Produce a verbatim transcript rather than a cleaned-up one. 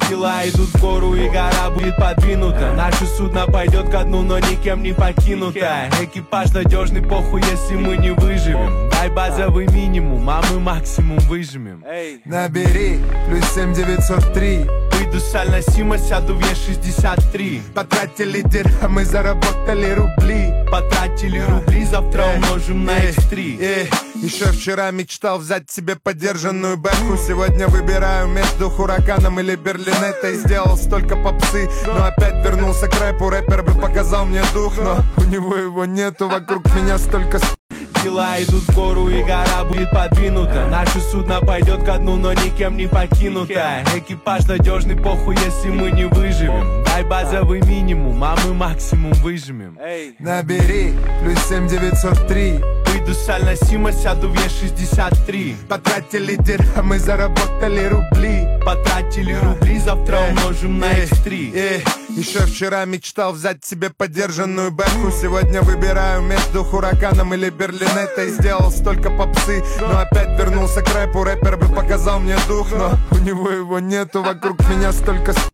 Дела идут в гору и гора будет подвинута. Наше судно пойдет ко дну, но никем не покинута. Экипаж надежный, похуй, если мы не выживем. Дай базовый минимум, а мы максимум выжмем. Набери плюс семь девятьсот три. Выйду с Аль-Насима, сяду в Е шестьдесят три. Потратили дирхамы, заработали рубли. Потратили рубли, завтра умножим на икс три. Еще вчера мечтал взять себе подержанную бэху. Сегодня выбираю между Хураканом или Берлинеттой. Сделал столько попсы, но опять вернулся к рэпу. Рэпер бы показал мне дух, но у него его нету. Вокруг меня столько... Дела идут в гору и гора будет подвинута. Наше судно пойдет ко дну, но никем не покинута. Экипаж надежный, похуй, если мы не выживем. Дай базовый минимум, а мы максимум выжмем. Набери плюс семь девятьсот три. Выйду с Аль-Насима, сяду в Е шестьдесят три. Потратили дирхамы, заработали рубли. Потратили рубли, завтра умножим на икс три. Еще вчера мечтал взять себе подержанную бэху. Сегодня выбираю между Хураканом или Берлинеттой. Сделал столько попсы, но опять вернулся к рэпу. Рэпер бы показал мне дух, но у него его нету. Вокруг меня столько...